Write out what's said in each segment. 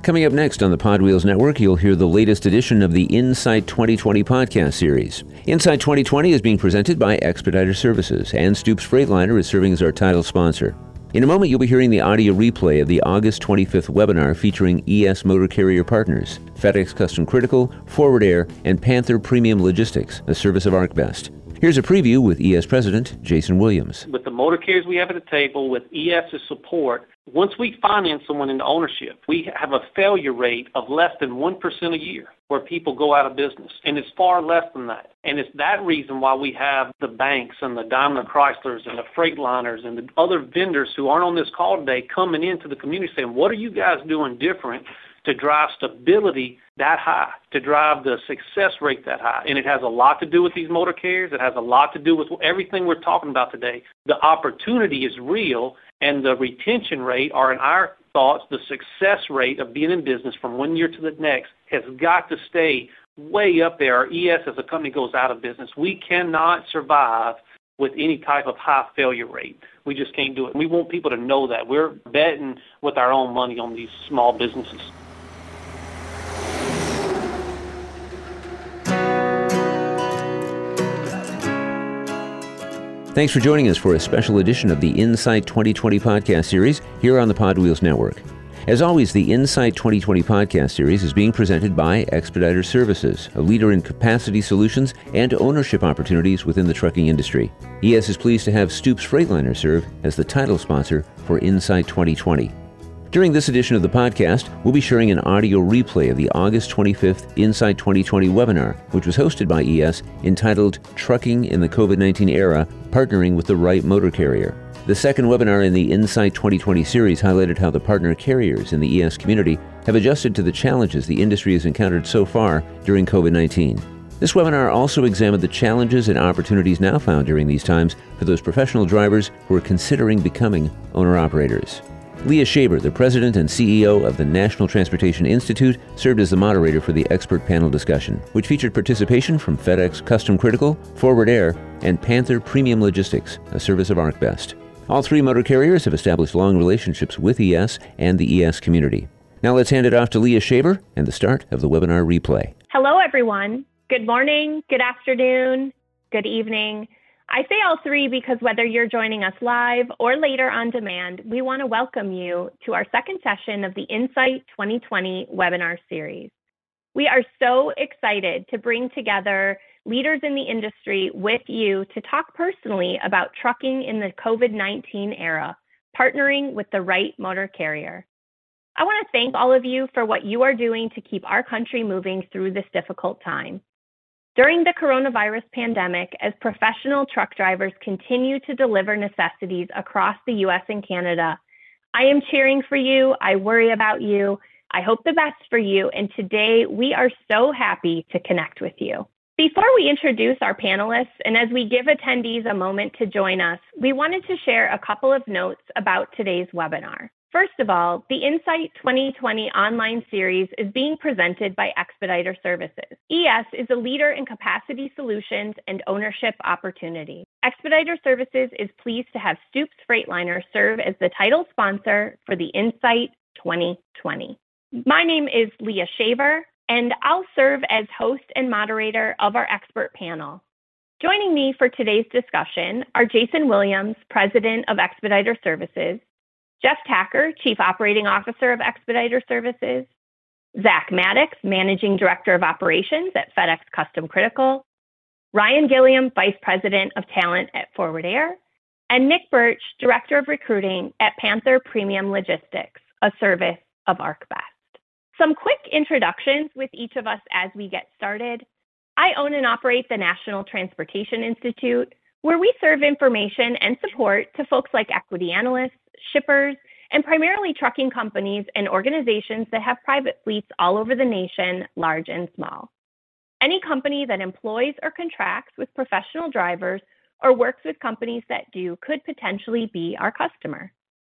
Coming up next on the Pod Wheels Network, you'll hear the latest edition of the Insight 2020 podcast series. Insight 2020 is being presented by Expediter Services, and Stoops Freightliner is serving as our title sponsor. In a moment, you'll be hearing the audio replay of the August 25th webinar featuring ES Motor Carrier partners, FedEx Custom Critical, Forward Air, and Panther Premium Logistics, a service of ArcBest. Here's a preview with ES President Jason Williams. With the motor carriers we have at the table, with ES's support, once we finance someone into ownership, we have a failure rate of less than 1% a year where people go out of business. And it's far less than that. And it's that reason why we have the banks and the Daimler Chryslers and the Freightliners and the other vendors who aren't on this call today coming into the community saying, what are you guys doing different to drive stability that high, to drive the success rate that high? And it has a lot to do with these motor carriers. It has a lot to do with everything we're talking about today. The opportunity is real, and the retention rate, or in our thoughts, the success rate of being in business from one year to the next has got to stay way up there. Our ES as a company goes out of business. We cannot survive with any type of high failure rate. We just can't do it. We want people to know that. We're betting with our own money on these small businesses. Thanks for joining us for a special edition of the Insight 2020 podcast series here on the Pod Wheels Network. As always, the Insight 2020 podcast series is being presented by Expediter Services, a leader in capacity solutions and ownership opportunities within the trucking industry. ES is pleased to have Stoops Freightliner serve as the title sponsor for Insight 2020. During this edition of the podcast, we'll be sharing an audio replay of the August 25th Insight 2020 webinar, which was hosted by ES, entitled Trucking in the COVID-19 Era, Partnering with the Right Motor Carrier. The second webinar in the Insight 2020 series highlighted how the partner carriers in the ES community have adjusted to the challenges the industry has encountered so far during COVID-19. This webinar also examined the challenges and opportunities now found during these times for those professional drivers who are considering becoming owner-operators. Leah Shaber, the president and CEO of the National Transportation Institute, served as the moderator for the expert panel discussion, which featured participation from FedEx Custom Critical, Forward Air, and Panther Premium Logistics, a service of ArcBest. All three motor carriers have established long relationships with ES and the ES community. Now let's hand it off to Leah Shaber and the start of the webinar replay. Hello, everyone. Good morning, good afternoon, good evening. I say all three because whether you're joining us live or later on demand, we want to welcome you to our second session of the Insight 2020 webinar series. We are so excited to bring together leaders in the industry with you to talk personally about trucking in the COVID-19 era, partnering with the right motor carrier. I want to thank all of you for what you are doing to keep our country moving through this difficult time. During the coronavirus pandemic, as professional truck drivers continue to deliver necessities across the U.S. and Canada, I am cheering for you. I worry about you. I hope the best for you. And today we are so happy to connect with you. Before we introduce our panelists, and as we give attendees a moment to join us, we wanted to share a couple of notes about today's webinar. First of all, the Insight 2020 online series is being presented by Expediter Services. ES is a leader in capacity solutions and ownership opportunity. Expediter Services is pleased to have Stoops Freightliner serve as the title sponsor for the Insight 2020. My name is Leah Shaver, and I'll serve as host and moderator of our expert panel. Joining me for today's discussion are Jason Williams, President of Expediter Services, Jeff Tacker, Chief Operating Officer of Expediter Services, Zach Maddox, Managing Director of Operations at FedEx Custom Critical, Ryan Gilliam, Vice President of Talent at Forward Air, and Nick Birch, Director of Recruiting at Panther Premium Logistics, a service of ArcBest. Some quick introductions with each of us as we get started. I own and operate the National Transportation Institute, where we serve information and support to folks like equity analysts, shippers, and primarily trucking companies and organizations that have private fleets all over the nation, large and small. Any company that employs or contracts with professional drivers or works with companies that do could potentially be our customer.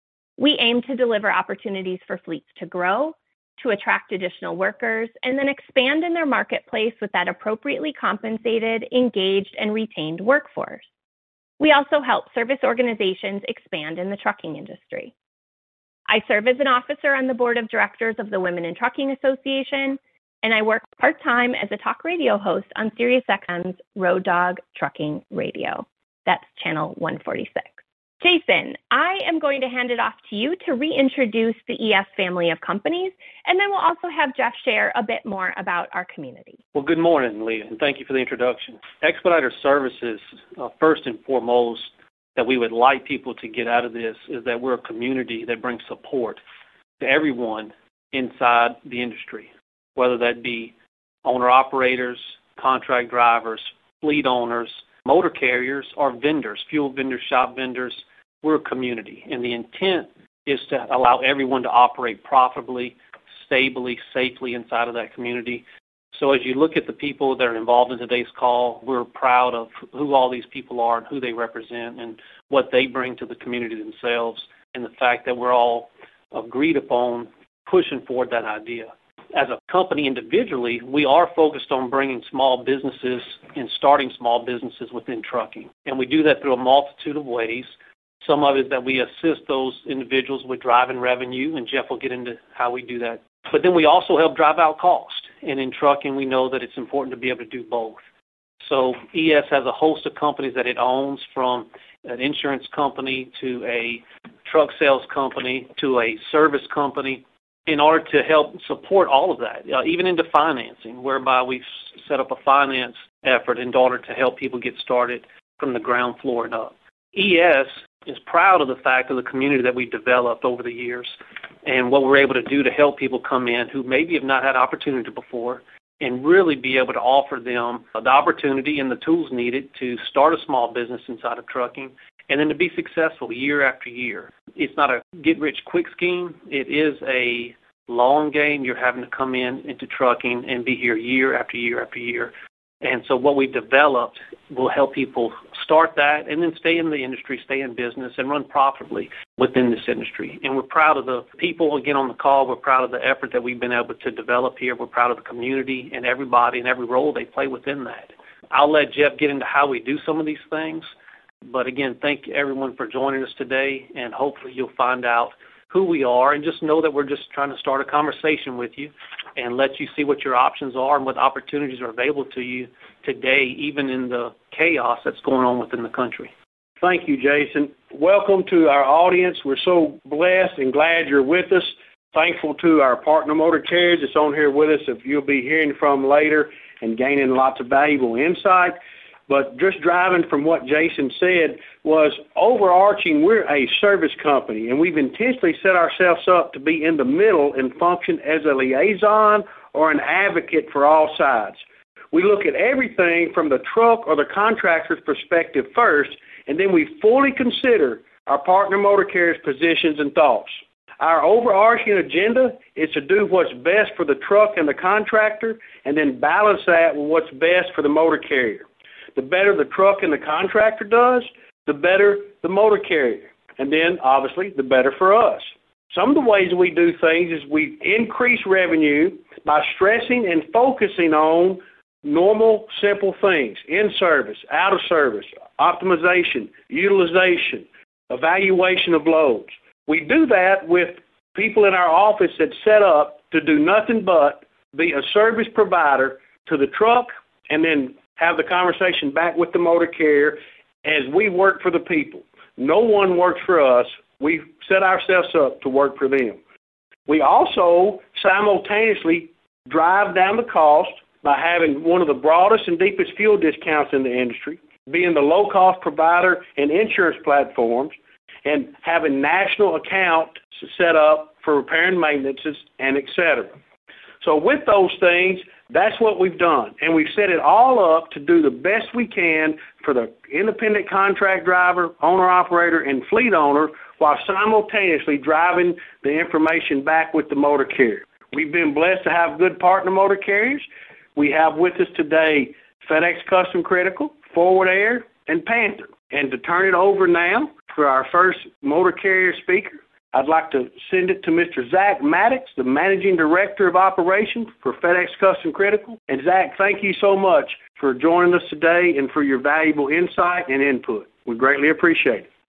We aim to deliver opportunities for fleets to grow, to attract additional workers, and then expand in their marketplace with that appropriately compensated, engaged, and retained workforce. We also help service organizations expand in the trucking industry. I serve as an officer on the board of directors of the Women in Trucking Association, and I work part-time as a talk radio host on SiriusXM's Road Dog Trucking Radio. That's channel 146. Jason, I am going to hand it off to you to reintroduce the ES family of companies, and then we'll also have Jeff share a bit more about our community. Well, good morning, Leah, and thank you for the introduction. Expediter Services, first and foremost, that we would like people to get out of this is that we're a community that brings support to everyone inside the industry, whether that be owner-operators, contract drivers, fleet owners, motor carriers, or vendors, fuel vendors, shop vendors. We're a community, and the intent is to allow everyone to operate profitably, stably, safely inside of that community. So as you look at the people that are involved in today's call, we're proud of who all these people are and who they represent and what they bring to the community themselves, and the fact that we're all agreed upon pushing forward that idea. As a company individually, we are focused on bringing small businesses and starting small businesses within trucking. And we do that through a multitude of ways. Some of it that we assist those individuals with driving revenue, and Jeff will get into how we do that. But then we also help drive out cost. And in trucking, we know that it's important to be able to do both. So ES has a host of companies that it owns, from an insurance company to a truck sales company to a service company, in order to help support all of that, even into financing, whereby we've set up a finance effort in order to help people get started from the ground floor and up. ES is proud of the fact of the community that we've developed over the years and what we're able to do to help people come in who maybe have not had opportunity before, and really be able to offer them the opportunity and the tools needed to start a small business inside of trucking, and then to be successful year after year. It's not a get-rich-quick scheme. It is a long game. You're having to come into trucking and be here year after year after year. And so what we've developed will help people start that and then stay in the industry, stay in business, and run profitably within this industry. And we're proud of the people, again, on the call. We're proud of the effort that we've been able to develop here. We're proud of the community and everybody and every role they play within that. I'll let Jeff get into how we do some of these things. But again, thank everyone for joining us today, and hopefully you'll find out who we are, and just know that we're just trying to start a conversation with you and let you see what your options are and what opportunities are available to you today, even in the chaos that's going on within the country. Thank you, Jason. Welcome to our audience. We're so blessed and glad you're with us. Thankful to our partner motor carriers that's on here with us, if you'll be hearing from later and gaining lots of valuable insight. But just driving from what Jason said was overarching, we're a service company, and we've intentionally set ourselves up to be in the middle and function as a liaison or an advocate for all sides. We look at everything from the truck or the contractor's perspective first, and then we fully consider our partner motor carriers' positions and thoughts. Our overarching agenda is to do what's best for the truck and the contractor, and then balance that with what's best for the motor carrier. The better the truck and the contractor does, the better the motor carrier. And then, obviously, the better for us. Some of the ways we do things is we increase revenue by stressing and focusing on normal, simple things: in service, out of service, optimization, utilization, evaluation of loads. We do that with people in our office that's set up to do nothing but be a service provider to the truck, and then have the conversation back with the motor carrier as we work for the people. No one works for us. We set ourselves up to work for them. We also simultaneously drive down the cost by having one of the broadest and deepest fuel discounts in the industry, being the low-cost provider and insurance platforms, and having national accounts set up for repair and maintenance, and et cetera. So with those things, that's what we've done, and we've set it all up to do the best we can for the independent contract driver, owner-operator, and fleet owner, while simultaneously driving the information back with the motor carrier. We've been blessed to have good partner motor carriers. We have with us today FedEx Custom Critical, Forward Air, and Panther. And to turn it over now for our first motor carrier speaker, I'd like to send it to Mr. Zach Maddox, the Managing Director of Operations for FedEx Custom Critical. And Zach, thank you so much for joining us today and for your valuable insight and input. We greatly appreciate it.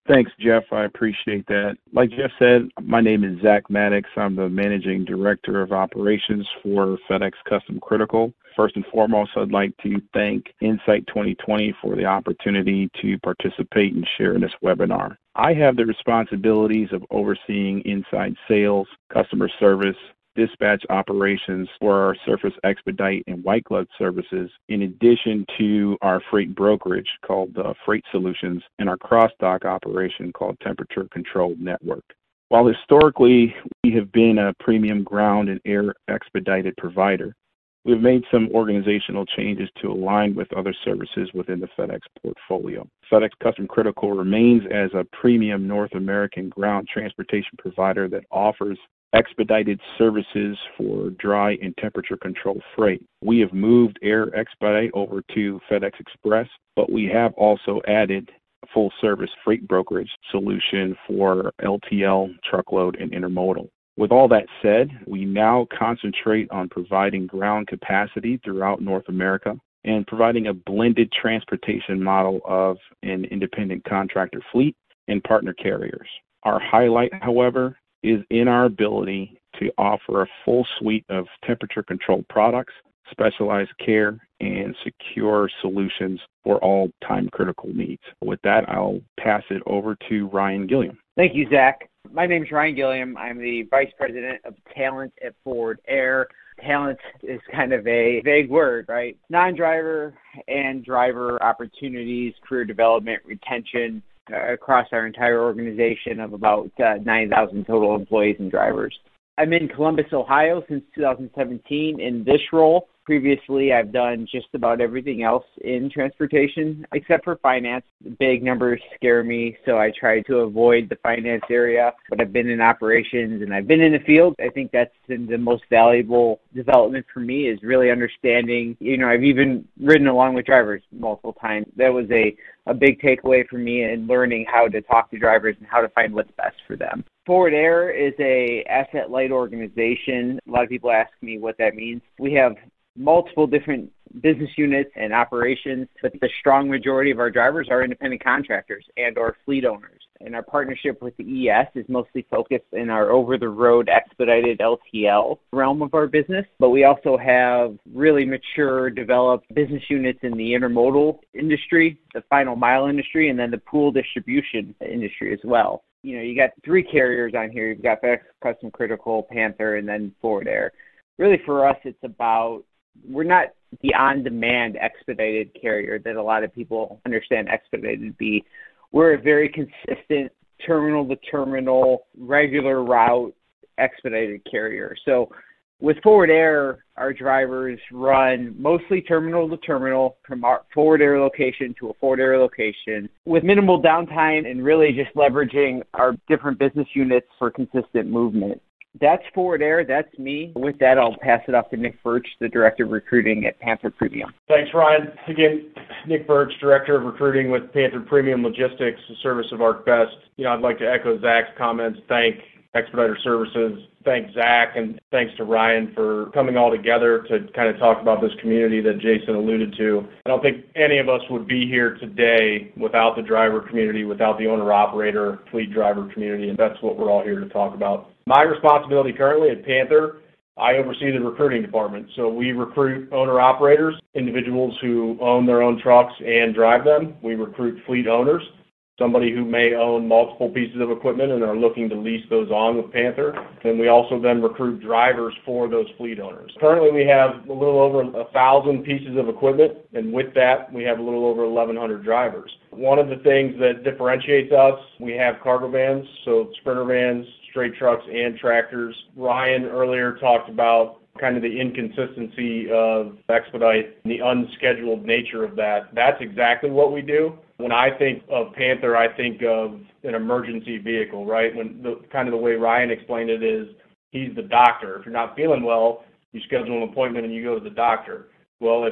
Thanks, Jeff. I appreciate that. Like Jeff said, my name is Zach Maddox. I'm the Managing Director of Operations for FedEx Custom Critical. First and foremost, I'd like to thank Insight 2020 for the opportunity to participate and share in this webinar. I have the responsibilities of overseeing inside sales, customer service, dispatch operations for our surface expedite and white glove services, in addition to our freight brokerage called Freight Solutions and our cross-dock operation called Temperature Controlled Network. While historically we have been a premium ground and air expedited provider, we've made some organizational changes to align with other services within the FedEx portfolio. FedEx Custom Critical remains as a premium North American ground transportation provider that offers expedited services for dry and temperature control freight. We have moved air expedite over to FedEx Express, but we have also added a full service freight brokerage solution for LTL, truckload, and intermodal. With all that said, we now concentrate on providing ground capacity throughout North America and providing a blended transportation model of an independent contractor fleet and partner carriers. Our highlight, however, is in our ability to offer a full suite of temperature-controlled products, specialized care, and secure solutions for all time-critical needs. With that, I'll pass it over to Ryan Gilliam. Thank you, Zach. My name is Ryan Gilliam. I'm the Vice President of Talent at Forward Air. Talent is kind of a vague word, right? Non-driver and driver opportunities, career development, retention, across our entire organization of about 9,000 total employees and drivers. I'm in Columbus, Ohio since 2017 in this role. Previously, I've done just about everything else in transportation except for finance. Big numbers scare me, so I try to avoid the finance area. But I've been in operations and I've been in the field. I think that's been the most valuable development for me is really understanding. I've even ridden along with drivers multiple times. That was a big takeaway for me in learning how to talk to drivers and how to find what's best for them. Forward Air is a asset-light organization. A lot of people ask me what that means. We have multiple different business units and operations, but the strong majority of our drivers are independent contractors and or fleet owners. And our partnership with the ES is mostly focused in our over-the-road expedited LTL realm of our business, but we also have really mature, developed business units in the intermodal industry, the final mile industry, and then the pool distribution industry as well. You got three carriers on here. You've got FedEx Custom Critical, Panther, and then Forward Air. Really for us, it's about we're not the on-demand expedited carrier that a lot of people understand expedited to be. We're a very consistent terminal-to-terminal, regular route expedited carrier. So with Forward Air, our drivers run mostly terminal-to-terminal from our Forward Air location to a Forward Air location with minimal downtime and really just leveraging our different business units for consistent movement. That's Forward Air. That's me. With that, I'll pass it off to Nick Birch, the Director of Recruiting at Panther Premium. Thanks, Ryan. Again, Nick Birch, Director of Recruiting with Panther Premium Logistics, a service of ArcBest. I'd like to echo Zach's comments, thank Expediter Services, thank Zach, and thanks to Ryan for coming all together to kind of talk about this community that Jason alluded to. I don't think any of us would be here today without the driver community, without the owner-operator, fleet driver community, and that's what we're all here to talk about. My responsibility currently at Panther, I oversee the recruiting department. So we recruit owner-operators, individuals who own their own trucks and drive them. We recruit fleet owners, somebody who may own multiple pieces of equipment and are looking to lease those on with Panther. And we also then recruit drivers for those fleet owners. Currently, we have a little over 1,000 pieces of equipment, and with that, we have a little over 1,100 drivers. One of the things that differentiates us, we have cargo vans, so sprinter vans, straight trucks, and tractors. Ryan earlier talked about kind of the inconsistency of expedite and the unscheduled nature of that. That's exactly what we do. When I think of Panther, I think of an emergency vehicle, right? When the way Ryan explained it is he's the doctor. If you're not feeling well, you schedule an appointment and you go to the doctor. Well, if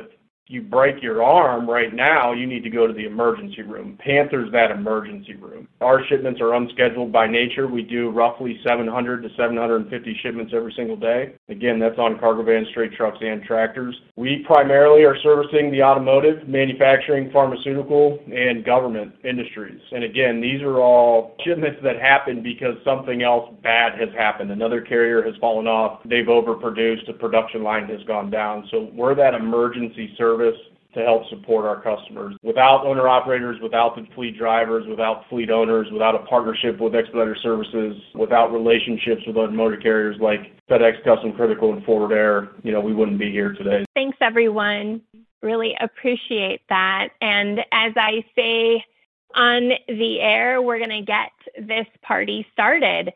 you break your arm right now, you need to go to the emergency room. Panther's that emergency room. Our shipments are unscheduled by nature. We do roughly 700 to 750 shipments every single day. Again, that's on cargo vans, straight trucks, and tractors. We primarily are servicing the automotive, manufacturing, pharmaceutical, and government industries. And again, these are all shipments that happen because something else bad has happened. Another carrier has fallen off. They've overproduced. A production line has gone down. So we're that emergency service to help support our customers. Without owner-operators, without the fleet drivers, without fleet owners, without a partnership with Expediter Services, without relationships with other motor carriers like FedEx Custom Critical and Forward Air, we wouldn't be here today. Thanks, everyone. Really appreciate that. And as I say on the air, we're going to get this party started.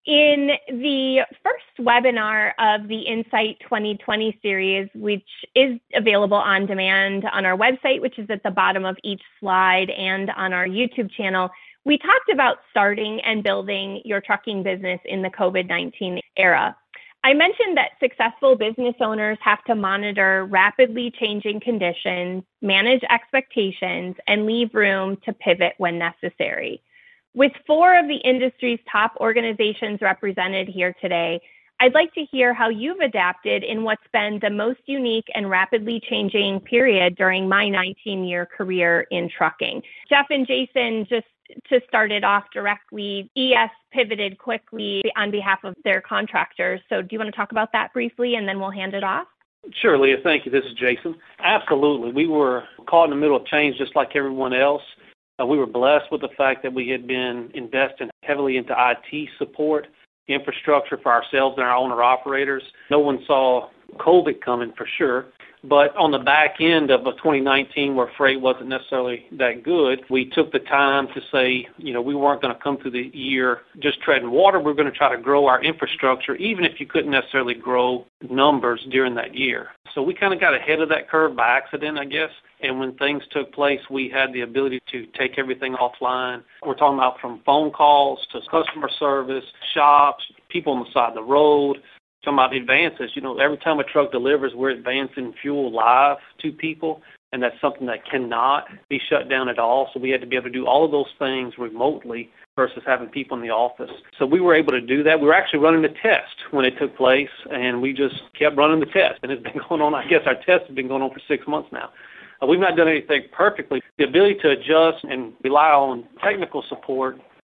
In the first webinar of the Insight 2020 series, which is available on demand on our website, which is at the bottom of each slide, and on our YouTube channel, we talked about starting and building your trucking business in the COVID-19 era. I mentioned that successful business owners have to monitor rapidly changing conditions, manage expectations, and leave room to pivot when necessary. With 4 of the industry's top organizations represented here today, I'd like to hear how you've adapted in what's been the most unique and rapidly changing period during my 19-year career in trucking. Jeff and Jason, just to start it off directly, ES pivoted quickly on behalf of their contractors. So do you want to talk about that briefly, and then we'll hand it off? Sure, Leah. Thank you. This is Jason. Absolutely. We were caught in the middle of change just like everyone else. We were blessed with the fact that we had been investing heavily into IT support, infrastructure for ourselves and our owner-operators. No one saw COVID coming for sure. But on the back end of 2019, where freight wasn't necessarily that good, we took the time to say, we weren't going to come through the year just treading water. We're going to try to grow our infrastructure, even if you couldn't necessarily grow numbers during that year. So we kind of got ahead of that curve by accident, I guess. And when things took place, we had the ability to take everything offline. We're talking about from phone calls to customer service, shops, people on the side of the road. Talking about advances, every time a truck delivers, we're advancing fuel live to people, and that's something that cannot be shut down at all. So we had to be able to do all of those things remotely versus having people in the office. So we were able to do that. We were actually running the test when it took place, and we just kept running the test. And it's been going on, I guess our test has been going on for 6 months now. We've not done anything perfectly. The ability to adjust and rely on technical support,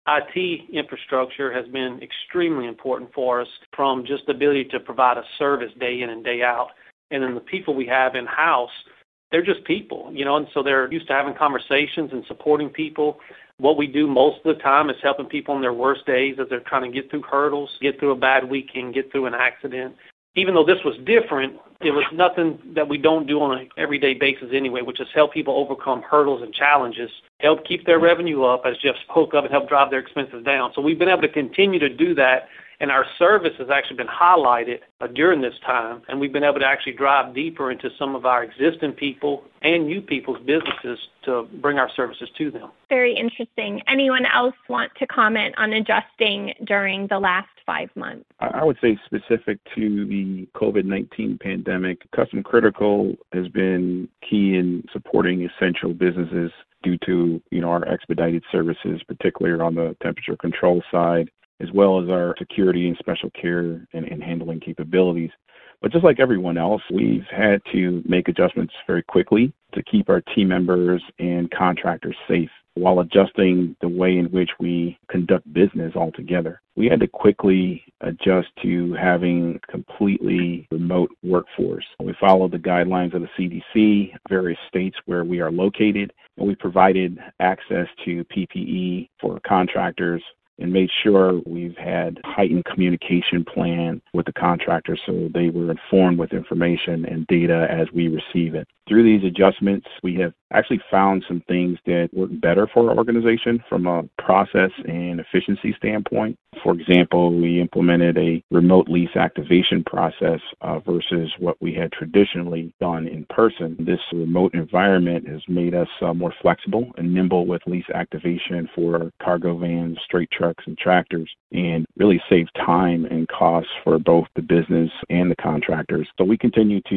IT infrastructure has been extremely important for us, from just the ability to provide a service day in and day out. And then the people we have in-house, they're just people, and so they're used to having conversations and supporting people. What we do most of the time is helping people on their worst days as they're trying to get through hurdles, get through a bad weekend, get through an accident. Even though this was different, it was nothing that we don't do on an everyday basis anyway, which is help people overcome hurdles and challenges, help keep their revenue up, as Jeff spoke of, and help drive their expenses down. So we've been able to continue to do that, and our service has actually been highlighted during this time, and we've been able to actually drive deeper into some of our existing people and new people's businesses to bring our services to them. Very interesting. Anyone else want to comment on adjusting during the last 5 months? I would say specific to the COVID-19 pandemic, Custom Critical has been key in supporting essential businesses due to, our expedited services, particularly on the temperature control side, as well as our security and special care and handling capabilities. But just like everyone else, we've had to make adjustments very quickly to keep our team members and contractors safe while adjusting the way in which we conduct business altogether. We had to quickly adjust to having a completely remote workforce. We followed the guidelines of the CDC, various states where we are located, and we provided access to PPE for contractors and made sure we've had heightened communication plan with the contractors so they were informed with information and data as we receive it. Through these adjustments, we have actually found some things that work better for our organization from a process and efficiency standpoint. For example, we implemented a remote lease activation process versus what we had traditionally done in person. This remote environment has made us more flexible and nimble with lease activation for cargo vans, straight trucks, and tractors, and really save time and costs for both the business and the contractors. So we continue to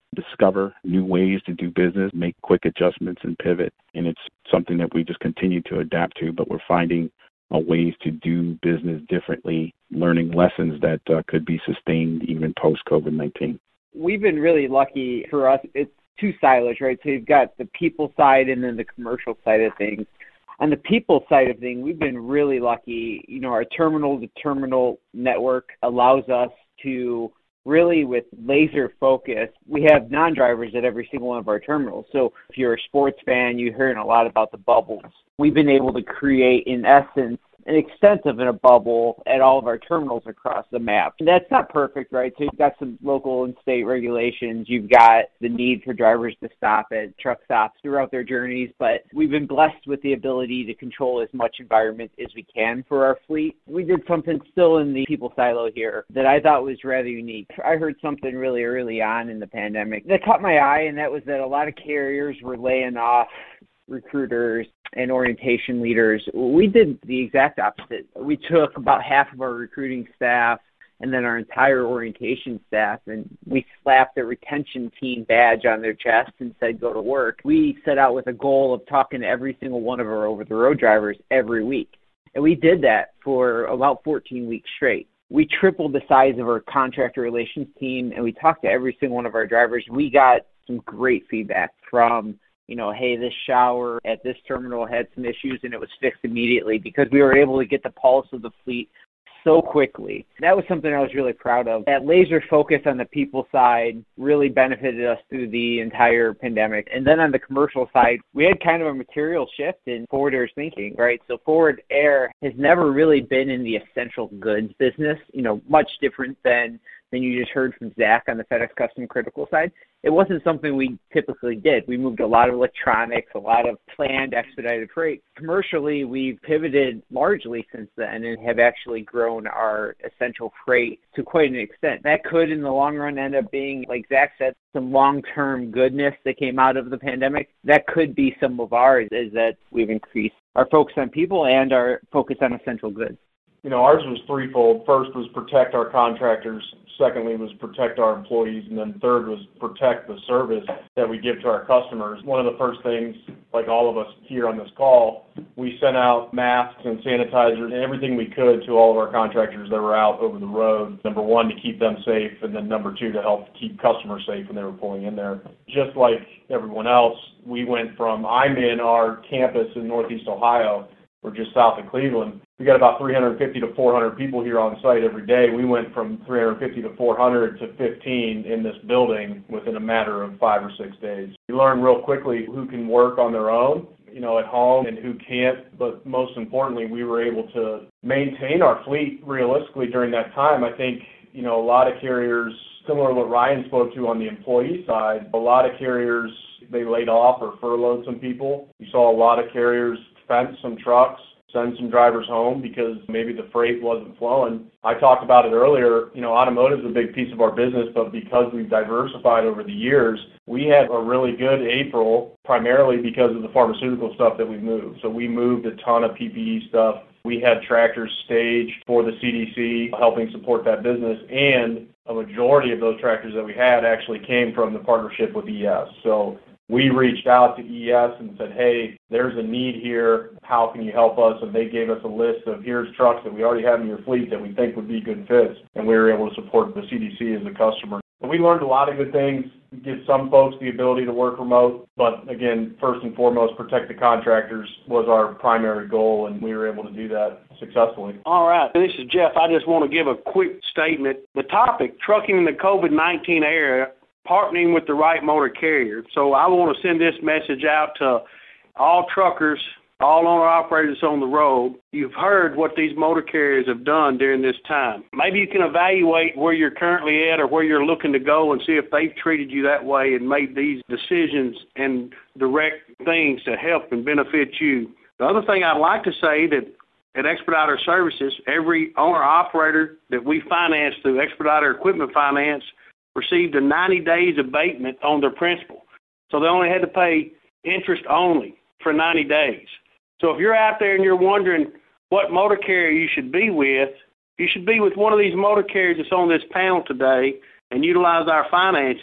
discover new ways to do business, make quick adjustments and pivot. And it's something that we just continue to adapt to, but we're finding ways to do business differently, learning lessons that could be sustained even post-COVID-19. We've been really lucky. For us, it's two silos, right? So you've got the people side and then the commercial side of things. On the people side of things, we've been really lucky. You know, our terminal-to-terminal network allows us to really, with laser focus, we have non-drivers at every single one of our terminals. So if you're a sports fan, you're hearing a lot about the bubbles. We've been able to create, in essence, an extent of a bubble at all of our terminals across the map. And that's not perfect, right? So you've got some local and state regulations. You've got the need for drivers to stop at truck stops throughout their journeys. But we've been blessed with the ability to control as much environment as we can for our fleet. We did something still in the people silo here that I thought was rather unique. I heard something really early on in the pandemic that caught my eye, and that was that a lot of carriers were laying off recruiters and orientation leaders. We did the exact opposite. We took about half of our recruiting staff and then our entire orientation staff, and we slapped a retention team badge on their chest and said, go to work. We set out with a goal of talking to every single one of our over-the-road drivers every week. And we did that for about 14 weeks straight. We tripled the size of our contractor relations team, and we talked to every single one of our drivers. We got some great feedback from, you know, hey, this shower at this terminal had some issues and it was fixed immediately, because we were able to get the pulse of the fleet so quickly. That was something I was really proud of. That laser focus on the people side really benefited us through the entire pandemic. And then on the commercial side, we had kind of a material shift in Forward Air's thinking, right? So Forward Air has never really been in the essential goods business, you know, much different than you just heard from Zach on the FedEx Custom Critical side. It wasn't something we typically did. We moved a lot of electronics, a lot of planned expedited freight. Commercially, we've pivoted largely since then and have actually grown our essential freight to quite an extent. That could, in the long run, end up being, like Zach said, some long-term goodness that came out of the pandemic. That could be some of ours, is that we've increased our focus on people and our focus on essential goods. You know, ours was threefold. First was protect our contractors. Secondly was protect our employees. And then third was protect the service that we give to our customers. One of the first things, like all of us here on this call, we sent out masks and sanitizers and everything we could to all of our contractors that were out over the road. Number one, to keep them safe, and then number two, to help keep customers safe when they were pulling in there. Just like everyone else, we went from, I'm in our campus in Northeast Ohio, we're just south of Cleveland. We got about 350 to 400 people here on site every day. We went from 350 to 400 to 15 in this building within a matter of 5 or 6 days. We learned real quickly who can work on their own, you know, at home, and who can't. But most importantly, we were able to maintain our fleet realistically during that time. I think, you know, a lot of carriers, similar to what Ryan spoke to on the employee side, a lot of carriers, they laid off or furloughed some people. We saw a lot of carriers fence some trucks, send some drivers home because maybe the freight wasn't flowing. I talked about it earlier, you know, automotive is a big piece of our business, but because we've diversified over the years, we had a really good April, primarily because of the pharmaceutical stuff that we moved. So we moved a ton of PPE stuff. We had tractors staged for the CDC, helping support that business, and a majority of those tractors that we had actually came from the partnership with ES. So we reached out to ES and said, hey, there's a need here. How can you help us? And they gave us a list of here's trucks that we already have in your fleet that we think would be good fits. And we were able to support the CDC as a customer. And we learned a lot of good things. Give some folks the ability to work remote. But again, first and foremost, protect the contractors was our primary goal, and we were able to do that successfully. All right. This is Jeff. I just want to give a quick statement. The topic, trucking in the COVID-19 era, partnering with the right motor carrier. So I want to send this message out to all truckers, all owner-operators on the road. You've heard what these motor carriers have done during this time. Maybe you can evaluate where you're currently at or where you're looking to go and see if they've treated you that way and made these decisions and direct things to help and benefit you. The other thing I'd like to say that at Expediter Services, every owner-operator that we finance through Expediter Equipment Finance received a 90 days abatement on their principal. So they only had to pay interest only for 90 days. So if you're out there and you're wondering what motor carrier you should be with one of these motor carriers that's on this panel today and utilize our financing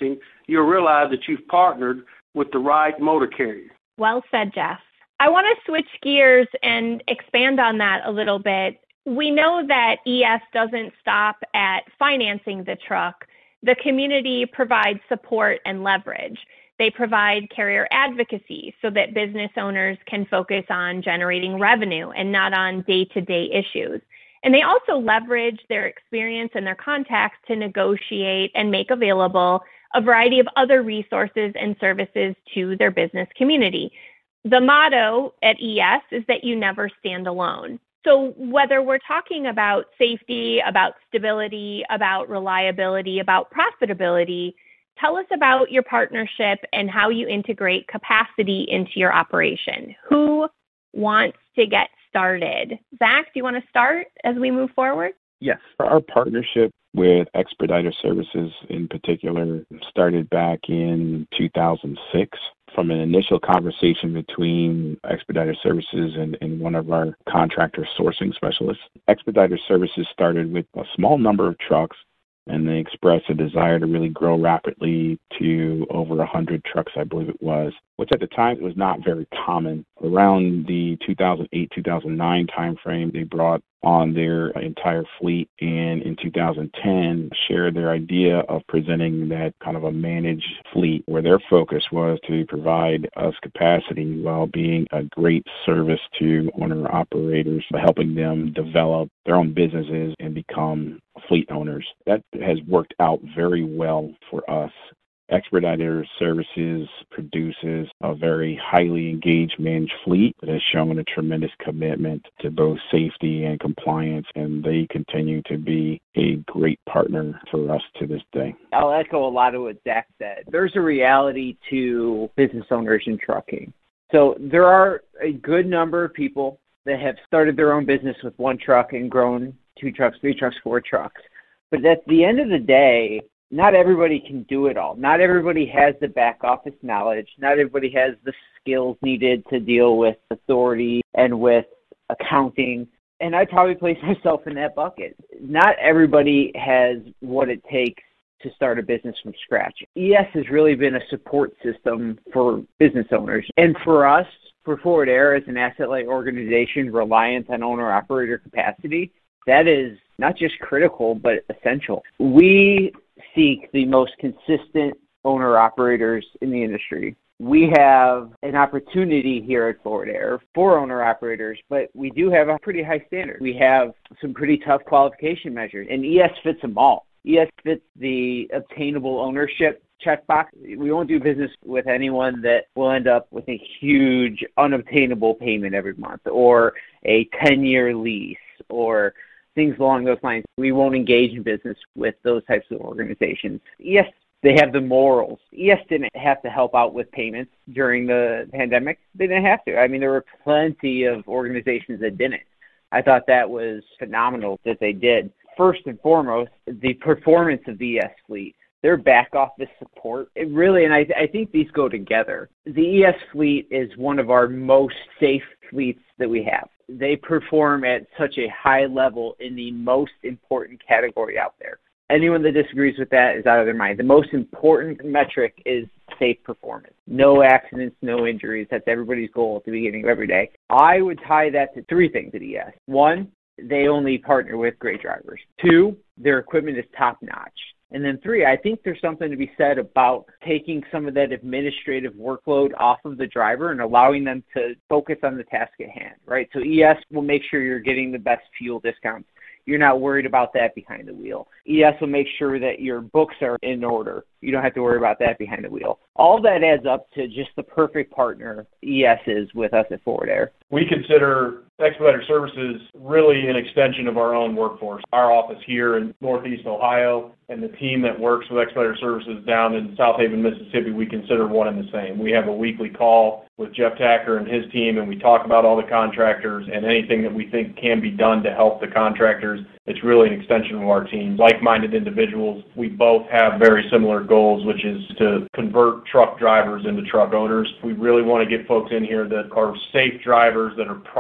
you'll realize that you've partnered with the right motor carrier. Well said, Jeff. I want to switch gears and expand on that a little bit. We know that ES doesn't stop at financing the truck. The community provides support and leverage. They provide carrier advocacy so that business owners can focus on generating revenue and not on day-to-day issues. And they also leverage their experience and their contacts to negotiate and make available a variety of other resources and services to their business community. The motto at ES is that you never stand alone. So whether we're talking about safety, about stability, about reliability, about profitability, tell us about your partnership and how you integrate capacity into your operation. Who wants to get started? Zach, do you want to start as we move forward? Yes. Our partnership with Expediter Services in particular started back in 2006 from an initial conversation between Expediter Services and one of our contractor sourcing specialists. Expediter Services started with a small number of trucks, and they expressed a desire to really grow rapidly to over 100 trucks, I believe it was, which at the time was not very common. Around the 2008-2009 timeframe, they brought on their entire fleet, and in 2010 shared their idea of presenting that kind of a managed fleet where their focus was to provide us capacity while being a great service to owner-operators by helping them develop their own businesses and become fleet owners. That has worked out very well for us. Expediter Services produces a very highly engaged managed fleet that has shown a tremendous commitment to both safety and compliance, and they continue to be a great partner for us to this day. I'll echo a lot of what Zach said. There's a reality to business owners in trucking. So there are a good number of people that have started their own business with one truck and grown 2 trucks, 3 trucks, 4 trucks. But at the end of the day, not everybody can do it all. Not everybody has the back office knowledge. Not everybody has the skills needed to deal with authority and with accounting. And I'd probably place myself in that bucket. Not everybody has what it takes to start a business from scratch. ES has really been a support system for business owners. And for us, for Forward Air as an asset-light organization reliant on owner-operator capacity, that is not just critical, but essential. We seek the most consistent owner-operators in the industry. We have an opportunity here at Forward Air for owner-operators, but we do have a pretty high standard. We have some pretty tough qualification measures, and ES fits them all. ES fits the obtainable ownership checkbox. We won't do business with anyone that will end up with a huge unobtainable payment every month or a 10-year lease or things along those lines. We won't engage in business with those types of organizations. ES, they have the morals. ES didn't have to help out with payments during the pandemic. They didn't have to. I mean, there were plenty of organizations that didn't. I thought that was phenomenal that they did. First and foremost, the performance of the ES fleet, their back office support, it really, and I think these go together. The ES fleet is one of our most safe fleets that we have. They perform at such a high level in the most important category out there. Anyone that disagrees with that is out of their mind. The most important metric is safe performance. No accidents, no injuries. That's everybody's goal at the beginning of every day. I would tie that to 3 things at ES. 1, they only partner with great drivers. 2, their equipment is top-notch. And then 3, I think there's something to be said about taking some of that administrative workload off of the driver and allowing them to focus on the task at hand, right? So ES will make sure you're getting the best fuel discounts. You're not worried about that behind the wheel. ES will make sure that your books are in order. You don't have to worry about that behind the wheel. All that adds up to just the perfect partner ES is with us at Forward Air. We consider Expediter Services really an extension of our own workforce. Our office here in Northeast Ohio and the team that works with Expediter Services down in South Haven, Mississippi, we consider one and the same. We have a weekly call with Jeff Tacker and his team, and we talk about all the contractors and anything that we think can be done to help the contractors. It's really an extension of our team. Like-minded individuals, we both have very similar goals, which is to convert truck drivers into truck owners. We really want to get folks in here that are safe drivers, that are profitable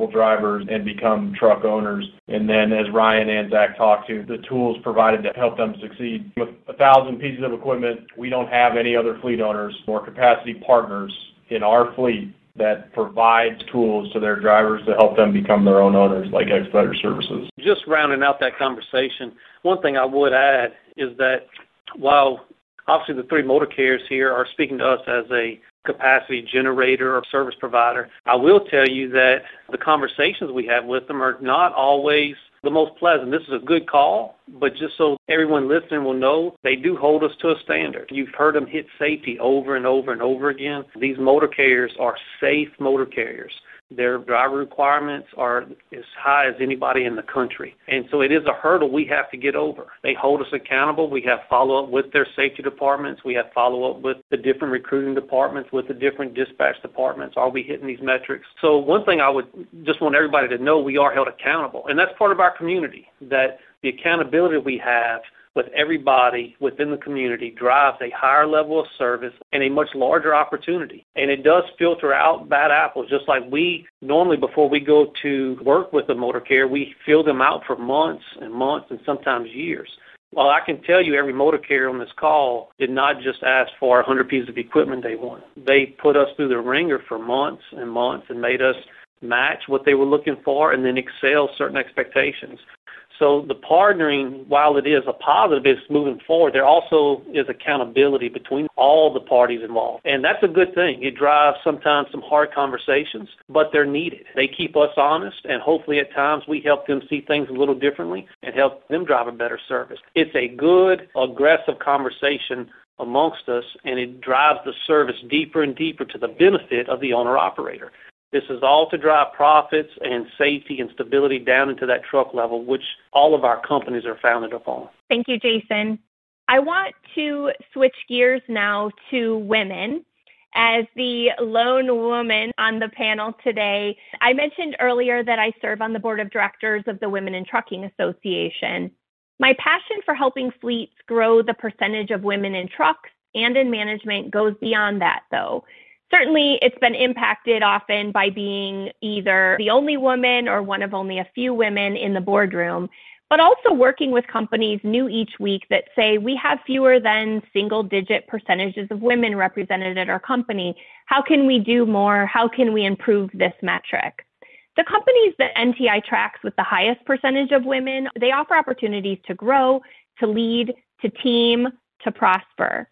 critical drivers and become truck owners. And then, as Ryan and Zach talked to, the tools provided to help them succeed. With 1,000 pieces of equipment, we don't have any other fleet owners or capacity partners in our fleet that provides tools to their drivers to help them become their own owners, like Expediter Services. Just rounding out that conversation, one thing I would add is that while obviously the three motor carriers here are speaking to us as a capacity generator or service provider, I will tell you that the conversations we have with them are not always the most pleasant. This is a good call, but just so everyone listening will know, they do hold us to a standard. You've heard them hit safety over and over and over again. These motor carriers are safe motor carriers. Their driver requirements are as high as anybody in the country. And so it is a hurdle we have to get over. They hold us accountable. We have follow-up with their safety departments. We have follow-up with the different recruiting departments, with the different dispatch departments. Are we hitting these metrics? So one thing I would just want everybody to know, we are held accountable. And that's part of our community, that the accountability we have with everybody within the community drives a higher level of service and a much larger opportunity. And it does filter out bad apples, just like we normally, before we go to work with a motor carrier, we fill them out for months and months and sometimes years. Well, I can tell you every motor carrier on this call did not just ask for 100 pieces of equipment they want. They put us through the ringer for months and months and made us match what they were looking for and then excel certain expectations. So the partnering, while it is a positive, is moving forward, there also is accountability between all the parties involved. And that's a good thing. It drives sometimes some hard conversations, but they're needed. They keep us honest, and hopefully at times we help them see things a little differently and help them drive a better service. It's a good, aggressive conversation amongst us, and it drives the service deeper and deeper to the benefit of the owner-operator. This is all to drive profits and safety and stability down into that truck level, which all of our companies are founded upon. Thank you, Jason. I want to switch gears now to women. As the lone woman on the panel today, I mentioned earlier that I serve on the board of directors of the Women in Trucking Association. My passion for helping fleets grow the percentage of women in trucks and in management goes beyond that, though. Certainly, it's been impacted often by being either the only woman or one of only a few women in the boardroom, but also working with companies new each week that say we have fewer than single-digit percentages of women represented at our company. How can we do more? How can we improve this metric? The companies that NTI tracks with the highest percentage of women, they offer opportunities to grow, to lead, to team, to prosper.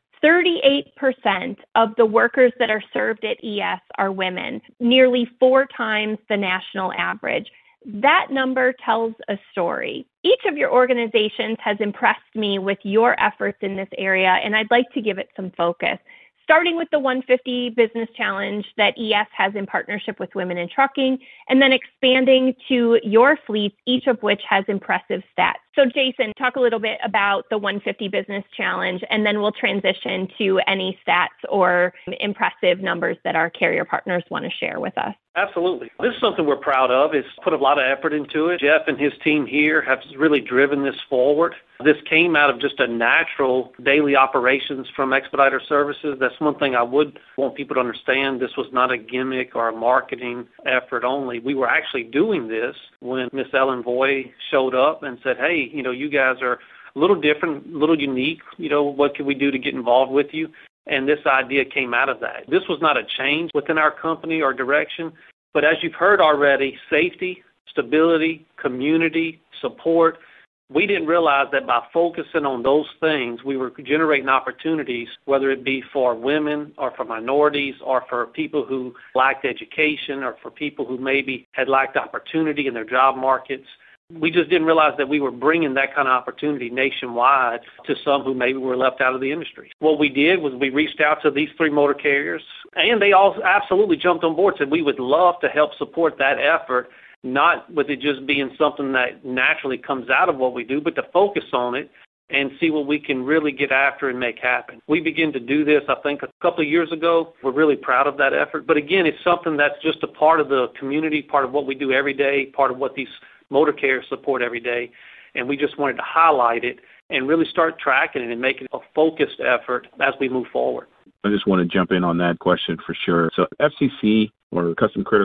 38% of the workers that are served at ES are women, nearly 4 times the national average. That number tells a story. Each of your organizations has impressed me with your efforts in this area, and I'd like to give it some focus. Starting with the 150 Business Challenge that ES has in partnership with Women in Trucking, and then expanding to your fleets, each of which has impressive stats. So Jason, talk a little bit about the 150 Business Challenge, and then we'll transition to any stats or impressive numbers that our carrier partners want to share with us. Absolutely. This is something we're proud of. It's put a lot of effort into it. Jeff and his team here have really driven this forward. This came out of just a natural daily operations from Expediter Services. That's one thing I would want people to understand. This was not a gimmick or a marketing effort only. We were actually doing this when Miss Ellen Voy showed up and said, hey, you guys are a little different, a little unique. What can we do to get involved with you? And this idea came out of that. This was not a change within our company or direction, but as you've heard already, safety, stability, community, support, we didn't realize that by focusing on those things, we were generating opportunities, whether it be for women or for minorities or for people who lacked education or for people who maybe had lacked opportunity in their job markets. We just didn't realize that we were bringing that kind of opportunity nationwide to some who maybe were left out of the industry. What we did was we reached out to these 3 motor carriers, and they all absolutely jumped on board, said we would love to help support that effort, not with it just being something that naturally comes out of what we do, but to focus on it and see what we can really get after and make happen. We began to do this, I think, a couple of years ago. We're really proud of that effort. But again, it's something that's just a part of the community, part of what we do every day, part of what these motor carriers support every day, and we just wanted to highlight it and really start tracking it and make it a focused effort as we move forward. I just want to jump in on that question for sure. So FCC or Custom Critical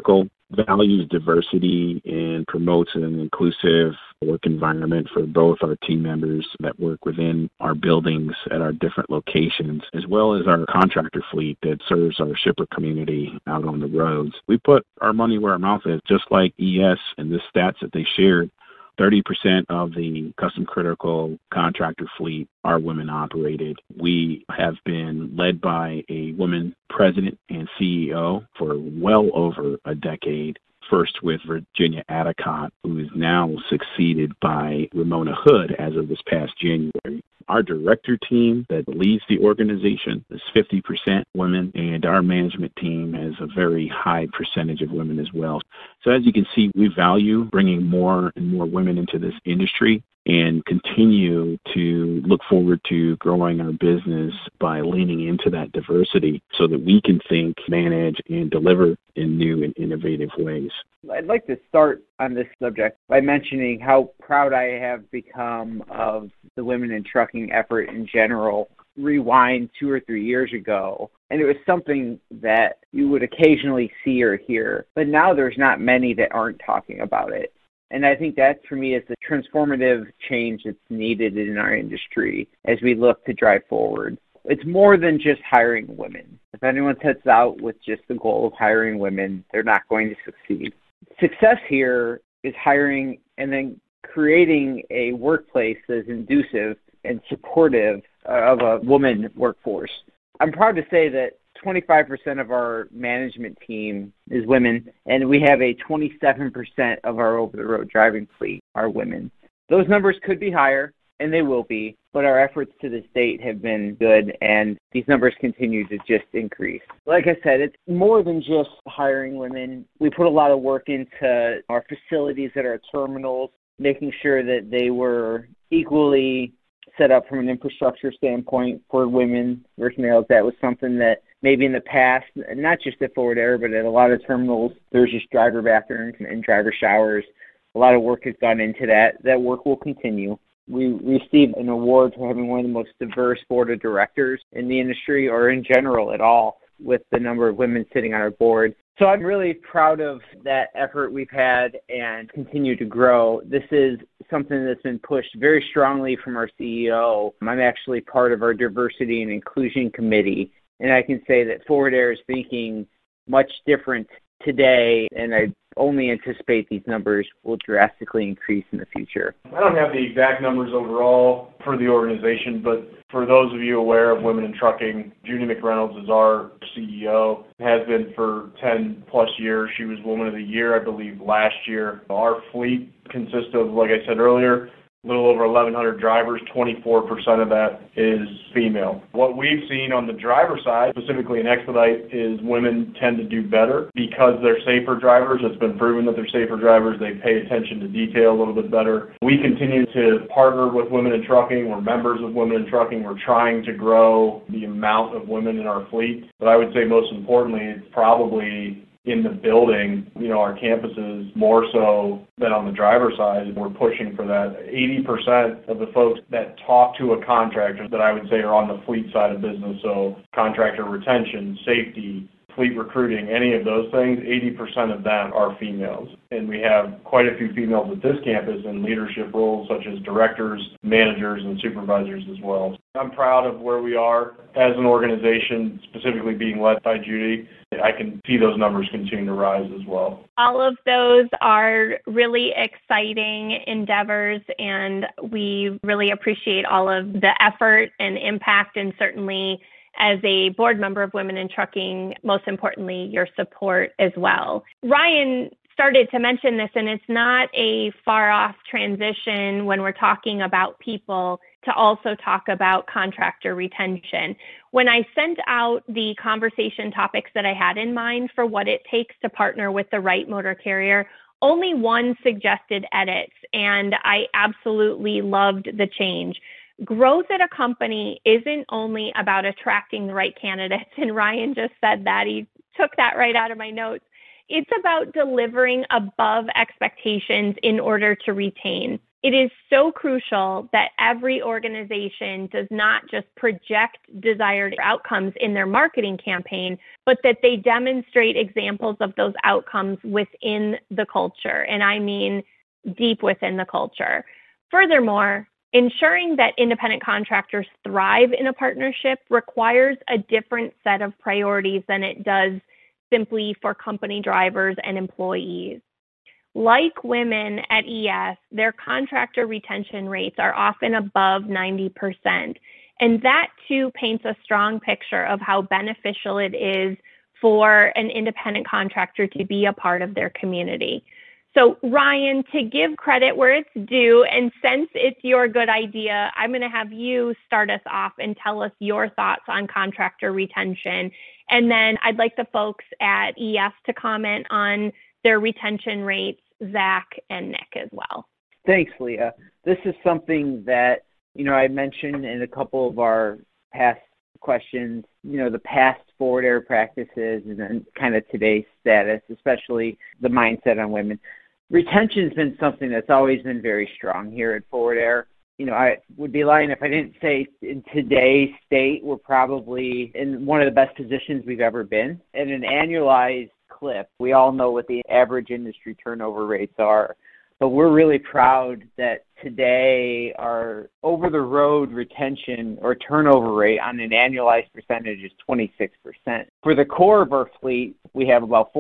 values diversity and promotes an inclusive work environment for both our team members that work within our buildings at our different locations, as well as our contractor fleet that serves our shipper community out on the roads. We put our money where our mouth is, just like ES and the stats that they shared. 30% of the custom critical contractor fleet are women operated. We have been led by a woman president and CEO for well over a decade. First with Virginia Adicott, who is now succeeded by Ramona Hood as of this past January. Our director team that leads the organization is 50% women, and our management team has a very high percentage of women as well. So as you can see, we value bringing more and more women into this industry and continue to look forward to growing our business by leaning into that diversity so that we can think, manage, and deliver in new and innovative ways. I'd like to start on this subject by mentioning how proud I have become of the Women in Trucking effort in general. Rewind 2 or 3 years ago, and it was something that you would occasionally see or hear, but now there's not many that aren't talking about it. And I think that, for me, is the transformative change that's needed in our industry as we look to drive forward. It's more than just hiring women. If anyone sets out with just the goal of hiring women, they're not going to succeed. Success here is hiring and then creating a workplace that is conducive and supportive of a woman workforce. I'm proud to say that 25% of our management team is women, and we have a 27% of our over-the-road driving fleet are women. Those numbers could be higher, and they will be, but our efforts to this date have been good, and these numbers continue to just increase. Like I said, it's more than just hiring women. We put a lot of work into our facilities at our terminals, making sure that they were equally set up from an infrastructure standpoint for women versus males. That was something that maybe in the past, not just at Forward Air, but at a lot of terminals, there's just driver bathrooms and driver showers. A lot of work has gone into that. That work will continue. We received an award for having one of the most diverse board of directors in the industry, or in general at all, with the number of women sitting on our board. So I'm really proud of that effort we've had and continue to grow. This is something that's been pushed very strongly from our CEO. I'm actually part of our diversity and inclusion committee, and I can say that Forward Air is thinking much different today, and I only anticipate these numbers will drastically increase in the future. I don't have the exact numbers overall for the organization, but for those of you aware of Women in Trucking, Judy McReynolds is our CEO, has been for 10 plus years. She was Woman of the Year, I believe, last year. Our fleet consists of, like I said earlier, a little over 1,100 drivers, 24% of that is female. What we've seen on the driver side, specifically in Expedite, is women tend to do better because they're safer drivers. It's been proven that they're safer drivers. They pay attention to detail a little bit better. We continue to partner with Women in Trucking. We're members of Women in Trucking. We're trying to grow the amount of women in our fleet. But I would say most importantly, it's probably in the building, our campuses, more so than on the driver side. We're pushing for that. 80% of the folks that talk to a contractor that I would say are on the fleet side of business, so contractor retention, safety, fleet recruiting, any of those things, 80% of them are females. And we have quite a few females at this campus in leadership roles such as directors, managers, and supervisors as well. I'm proud of where we are as an organization, specifically being led by Judy. I can see those numbers continue to rise as well. All of those are really exciting endeavors, and we really appreciate all of the effort and impact, and certainly as a board member of Women in Trucking, most importantly, your support as well. Ryan started to mention this, and it's not a far-off transition when we're talking about people to also talk about contractor retention. When I sent out the conversation topics that I had in mind for what it takes to partner with the right motor carrier, only one suggested edits, and I absolutely loved the change. Growth at a company isn't only about attracting the right candidates, and Ryan just said that. He took that right out of my notes. It's about delivering above expectations in order to retain. It is so crucial that every organization does not just project desired outcomes in their marketing campaign, but that they demonstrate examples of those outcomes within the culture. And I mean deep within the culture. Furthermore, ensuring that independent contractors thrive in a partnership requires a different set of priorities than it does simply for company drivers and employees. Like women at ES, their contractor retention rates are often above 90%. And that too paints a strong picture of how beneficial it is for an independent contractor to be a part of their community. So Ryan, to give credit where it's due, and since it's your good idea, I'm going to have you start us off and tell us your thoughts on contractor retention. And then I'd like the folks at ES to comment on their retention rates, Zach and Nick as well. Thanks, Leah. This is something that, I mentioned in a couple of our past questions, the past Forward Air practices and then kind of today's status, especially the mindset on women. Retention has been something that's always been very strong here at Forward Air. I would be lying if I didn't say in today's state, we're probably in one of the best positions we've ever been. At an annualized clip, we all know what the average industry turnover rates are, but we're really proud that today our over-the-road retention or turnover rate on an annualized percentage is 26%. For the core of our fleet, we have about